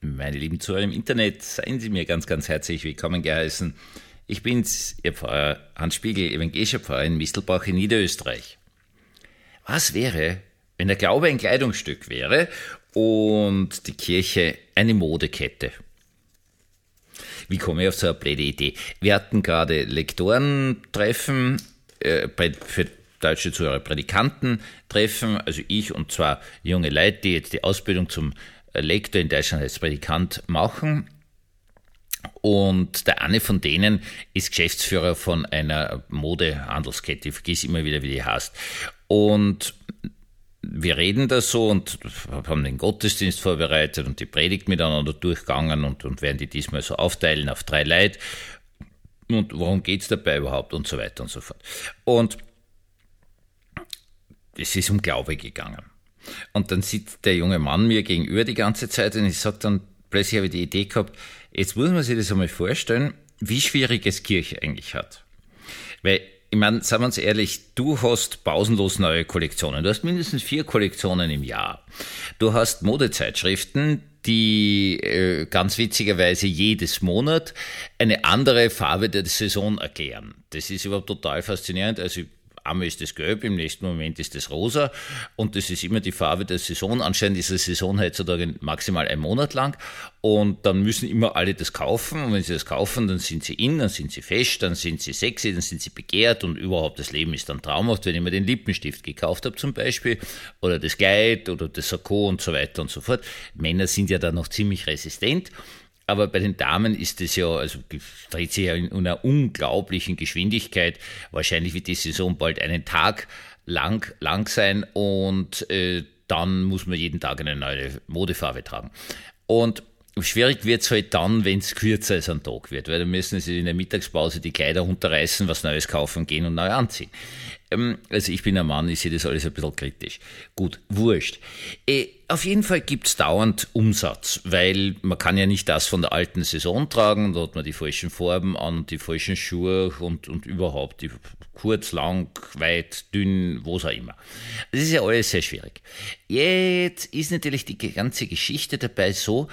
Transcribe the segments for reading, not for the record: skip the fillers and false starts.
Meine lieben Zuhörer im Internet, seien Sie mir ganz, ganz herzlich willkommen geheißen. Ich bin's, Ihr Pfarrer Hans Spiegel, evangelischer Pfarrer in Mistelbach in Niederösterreich. Was wäre, wenn der Glaube ein Kleidungsstück wäre und die Kirche eine Modekette? Wie komme ich auf so eine blöde Idee? Wir hatten gerade Lektorentreffen für deutsche Zuhörer, Predikantentreffen, also ich und zwar junge Leute, die jetzt die Ausbildung zum Lektor in Deutschland als Predikant machen. Und der eine von denen ist Geschäftsführer von einer Modehandelskette. Ich vergiss immer wieder, wie die heißt. Und wir reden da so und haben den Gottesdienst vorbereitet und die Predigt miteinander durchgegangen und werden die diesmal so aufteilen auf 3 Leute. Und worum geht's dabei überhaupt und so weiter und so fort. Und es ist um Glaube gegangen. Und dann sitzt der junge Mann mir gegenüber die ganze Zeit und ich sage dann, plötzlich habe ich die Idee gehabt, jetzt muss man sich das einmal vorstellen, wie schwierig es Kirche eigentlich hat. Weil, ich meine, sagen wir uns ehrlich, du hast pausenlos neue Kollektionen. Du hast mindestens 4 Kollektionen im Jahr. Du hast Modezeitschriften, die ganz witzigerweise jedes Monat eine andere Farbe der Saison erklären. Das ist überhaupt total faszinierend. Also einmal ist das gelb, im nächsten Moment ist das rosa und das ist immer die Farbe der Saison. Anscheinend ist die Saison heutzutage maximal 1 Monat lang und dann müssen immer alle das kaufen und wenn sie das kaufen, dann sind sie in, dann sind sie fest, dann sind sie sexy, dann sind sie begehrt und überhaupt das Leben ist dann traumhaft, wenn ich mir den Lippenstift gekauft habe zum Beispiel oder das Kleid oder das Sakko und so weiter und so fort. Männer sind ja da noch ziemlich resistent. Aber bei den Damen ist es ja, also dreht sich ja in einer unglaublichen Geschwindigkeit. Wahrscheinlich wird die Saison bald einen Tag lang sein und dann muss man jeden Tag eine neue Modefarbe tragen. Und schwierig wird es halt dann, wenn es kürzer als ein Tag wird, weil dann müssen sie in der Mittagspause die Kleider runterreißen, was Neues kaufen gehen und neu anziehen. Also ich bin ein Mann, ich sehe das alles ein bisschen kritisch. Gut, wurscht. Auf jeden Fall gibt's dauernd Umsatz, weil man kann ja nicht das von der alten Saison tragen, da hat man die falschen Farben an, die falschen Schuhe und überhaupt, die kurz, lang, weit, dünn, was auch immer. Das ist ja alles sehr schwierig. Jetzt ist natürlich die ganze Geschichte dabei so,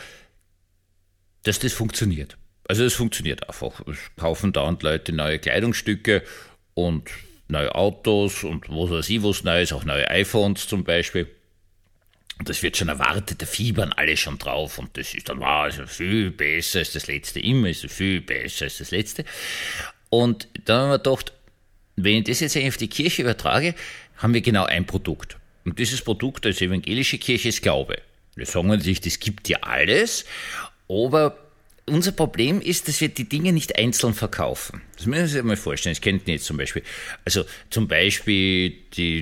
dass das funktioniert. Also es funktioniert einfach. Es kaufen dauernd Leute neue Kleidungsstücke und neue Autos und was weiß ich, was Neues, auch neue iPhones zum Beispiel. Und das wird schon erwartet, da fiebern alle schon drauf und das ist dann, wow, ist viel besser als das letzte, immer ist es viel besser als das letzte. Und dann haben wir gedacht, wenn ich das jetzt eigentlich auf die Kirche übertrage, haben wir genau ein Produkt. Und dieses Produkt als evangelische Kirche ist Glaube. Wir sagen natürlich, das gibt ja alles, aber unser Problem ist, dass wir die Dinge nicht einzeln verkaufen. Das müssen Sie sich mal vorstellen. Das kennt ihr jetzt zum Beispiel. Also zum Beispiel die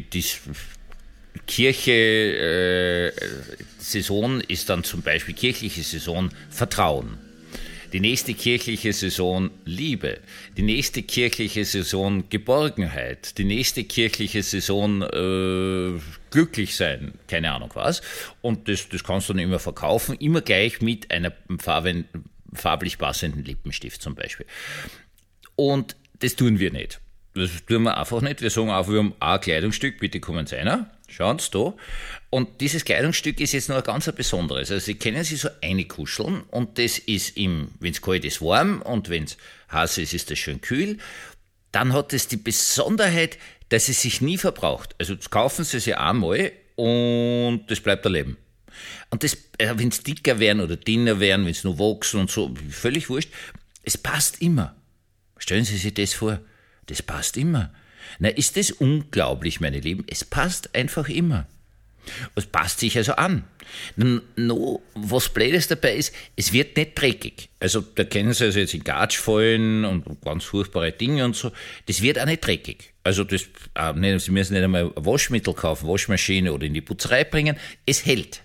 Kirche, Saison ist dann zum Beispiel kirchliche Saison Vertrauen. Die nächste kirchliche Saison Liebe. Die nächste kirchliche Saison Geborgenheit. Die nächste kirchliche Saison glücklich sein. Keine Ahnung was. Und das kannst du dann immer verkaufen. Immer gleich mit einer farblich passenden Lippenstift zum Beispiel. Und das tun wir nicht. Das tun wir einfach nicht. Wir sagen einfach, wir haben ein Kleidungsstück, bitte kommen Sie einer. Schauen Sie da. Und dieses Kleidungsstück ist jetzt noch ein ganz besonderes. Also Sie können sich so einkuscheln und das ist wenn es kalt ist, warm und wenn es heiß ist, ist das schön kühl. Dann hat es die Besonderheit, dass es sich nie verbraucht. Also kaufen Sie es ja einmal und das bleibt erleben. Und das, wenn es dicker werden oder dünner werden, wenn es nur wachsen und so, völlig wurscht, es passt immer. Stellen Sie sich das vor, das passt immer. Na, ist das unglaublich, meine Lieben, es passt einfach immer. Es passt sich also an. Was Blödes dabei ist, es wird nicht dreckig. Also da kennen Sie also jetzt in Gatsch fallen und ganz furchtbare Dinge und so, das wird auch nicht dreckig. Also Sie müssen nicht einmal ein Waschmittel kaufen, Waschmaschine oder in die Putzerei bringen, es hält.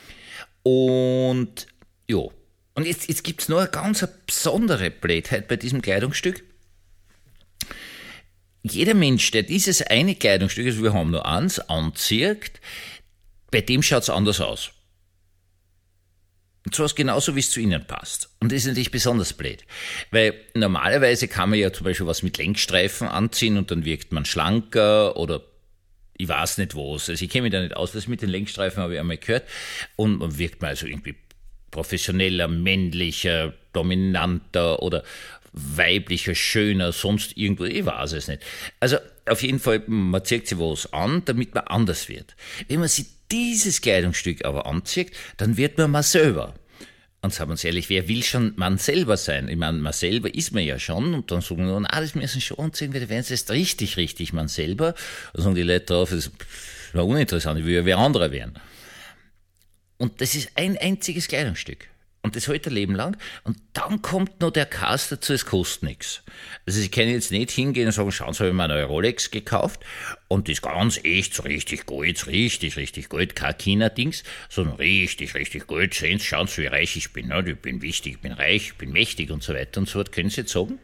Und ja, und jetzt gibt es noch eine ganz besondere Blödheit bei diesem Kleidungsstück. Jeder Mensch, der dieses eine Kleidungsstück, also wir haben nur eins, anzieht, bei dem schaut es anders aus. Und zwar genauso, wie es zu Ihnen passt. Und das ist natürlich besonders blöd. Weil normalerweise kann man ja zum Beispiel was mit Längsstreifen anziehen und dann wirkt man schlanker oder ich weiß nicht was. Also ich kenne mich da nicht aus, das mit den Längsstreifen habe ich einmal gehört. Und man wirkt mal also irgendwie professioneller, männlicher, dominanter oder weiblicher, schöner, sonst irgendwo, ich weiß es nicht. Also auf jeden Fall, man zieht sich was an, damit man anders wird. Wenn man sich dieses Kleidungsstück aber anzieht, dann wird man selber. Und sagen wir uns ehrlich, wer will schon man selber sein? Ich meine, man selber ist man ja schon und dann sagen wir, das müssen schon anziehen, weil werden sie jetzt richtig man selber. Dann sagen die Leute drauf, das ist uninteressant, ich will ja wer anderer werden. Und das ist ein einziges Kleidungsstück. Und das hält ein Leben lang. Und dann kommt noch der Cast dazu, es kostet nichts. Also Sie können jetzt nicht hingehen und sagen, schauen Sie, habe ich mir eine neue Rolex gekauft und die ist ganz echt, so richtig Gold, richtig Gold, kein China-Dings, sondern richtig Gold. Sehen Sie, schauen Sie, wie reich ich bin. Ich bin wichtig, ich bin reich, ich bin mächtig und so weiter und so fort. Können Sie jetzt sagen.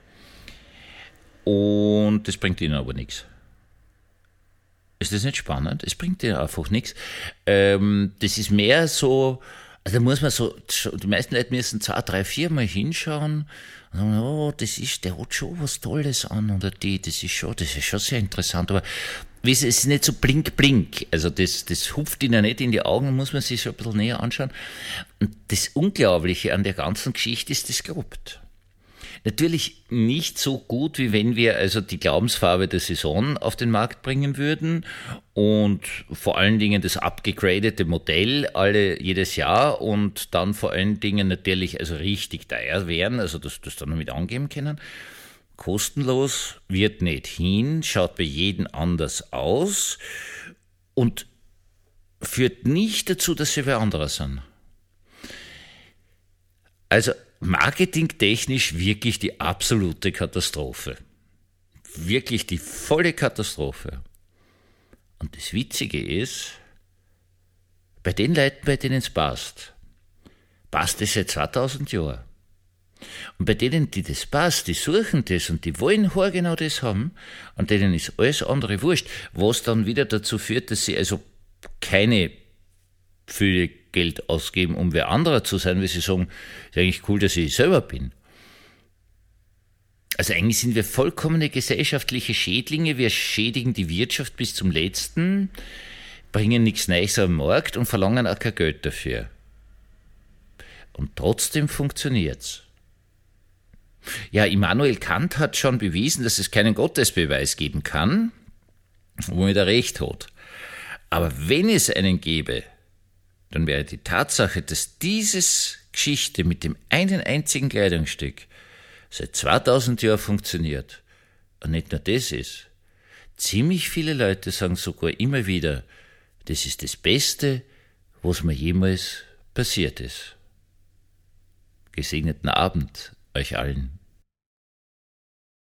Und das bringt Ihnen aber nichts. Ist das nicht spannend? Es bringt Ihnen einfach nichts. Das ist mehr so... Also da muss man die meisten Leute müssen 2, 3, 4 Mal hinschauen und sagen, oh, der hat schon was Tolles an oder das ist schon sehr interessant, aber es ist nicht so blink, also das hupft ihnen nicht in die Augen, muss man sich so ein bisschen näher anschauen. Und das Unglaubliche an der ganzen Geschichte ist das Korrupt. Natürlich nicht so gut, wie wenn wir also die Glaubensfarbe der Saison auf den Markt bringen würden und vor allen Dingen das abgegradete Modell jedes Jahr und dann vor allen Dingen natürlich also richtig teuer wären, also das dann noch mit angeben können. Kostenlos, wird nicht hin, schaut bei jedem anders aus und führt nicht dazu, dass sie wer anderer sind. Also marketingtechnisch wirklich die absolute Katastrophe. Wirklich die volle Katastrophe. Und das Witzige ist, bei den Leuten, bei denen es passt es seit 2000 Jahren. Und bei denen, die das passt, die suchen das und die wollen genau das haben, und denen ist alles andere wurscht, was dann wieder dazu führt, dass sie also keine viel Geld ausgeben, um wer anderer zu sein, weil sie sagen, ist eigentlich cool, dass ich selber bin. Also eigentlich sind wir vollkommene gesellschaftliche Schädlinge, wir schädigen die Wirtschaft bis zum Letzten, bringen nichts Neues am Markt und verlangen auch kein Geld dafür. Und trotzdem funktioniert's. Ja, Immanuel Kant hat schon bewiesen, dass es keinen Gottesbeweis geben kann, womit er recht hat. Aber wenn es einen gäbe, dann wäre die Tatsache, dass diese Geschichte mit dem einen einzigen Kleidungsstück seit 2000 Jahren funktioniert und nicht nur das ist. Ziemlich viele Leute sagen sogar immer wieder, das ist das Beste, was mir jemals passiert ist. Gesegneten Abend euch allen.